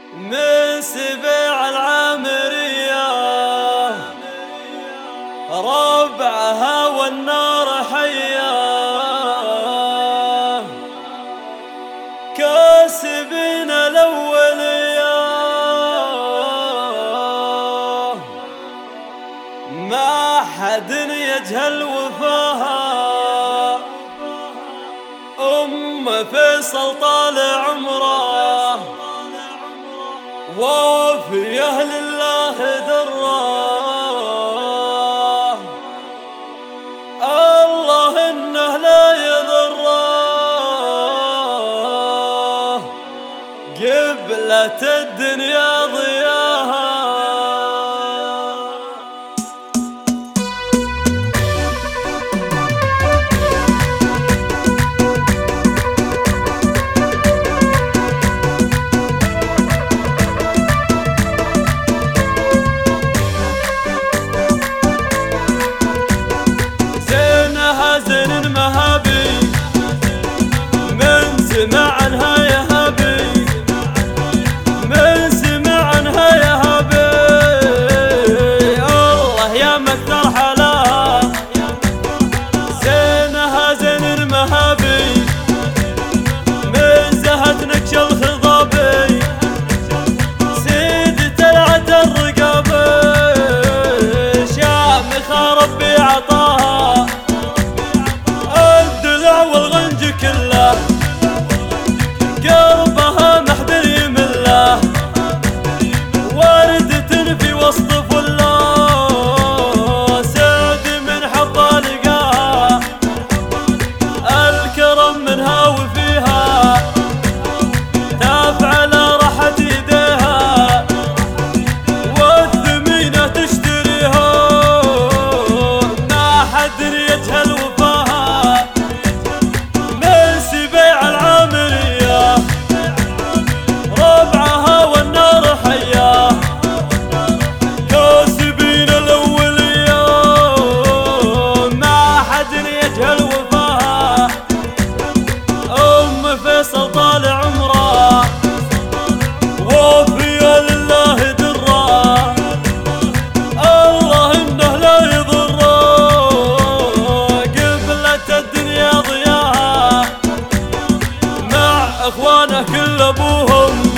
من سبيع العامرية ربعها والنار حياه، كاسبين الأولية ما حد يجهل وفاها. فيصل طال عمره وفي أهل الله دراه، الله إنه لا يضره، قبلة الدنيا ضياها. زين مهابي من سمع عنها يا هابي، من سمع عنها يا هابي، الله يا مكثر حلاها. زينها زين مهابي من زهد نكش الخضابي، سيدة العد الرقابي، شامخة ربي عطاها كله، قلبها محبر يمله، وردة في وسط فله، سعد من حظها لقاها، الكرم منها وفيها، تفعل راحة يديها، والثمينة تشتريها، ما حد يجهل وفاها. ربعها والنار حياه، كاسبين الأولية ما حد يجهل وفاها. فيصل طال عمره وفي لله دره، الله إنه لا يضره، قبلة الدنيا ضياها، مع إخوانه كل أبوهم